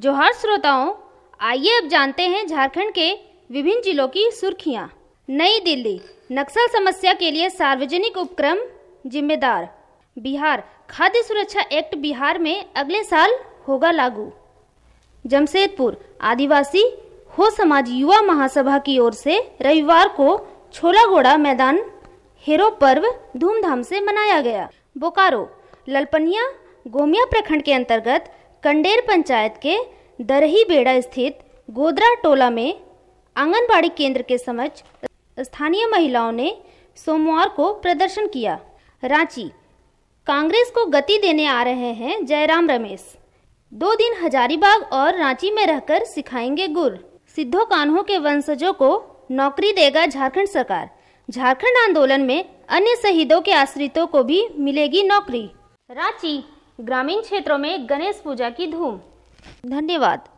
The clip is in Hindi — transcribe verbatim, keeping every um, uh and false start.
जोहार श्रोताओं, आइए अब जानते हैं झारखंड के विभिन्न जिलों की सुर्खियां। नई दिल्ली, नक्सल समस्या के लिए सार्वजनिक उपक्रम जिम्मेदार। बिहार, खाद्य सुरक्षा एक्ट बिहार में अगले साल होगा लागू। जमशेदपुर, आदिवासी हो समाज युवा महासभा की ओर से रविवार को छोलागोड़ा मैदान हेरो पर्व धूमधाम से मनाया गया। बोकारो, ललपनिया गोमिया प्रखंड के अंतर्गत कंडेर पंचायत के दरही बेड़ा स्थित गोदरा टोला में आंगनबाड़ी केंद्र के समक्ष स्थानीय महिलाओं ने सोमवार को प्रदर्शन किया। रांची, कांग्रेस को गति देने आ रहे हैं जयराम रमेश। दो दिन हजारीबाग और रांची में रहकर सिखाएंगे गुर। सिद्धो कान्हो के वंशजों को नौकरी देगा झारखंड सरकार। झारखंड आंदोलन में अन्य शहीदों के आश्रितों को भी मिलेगी नौकरी। रांची, ग्रामीण क्षेत्रों में गणेश पूजा की धूम। धन्यवाद।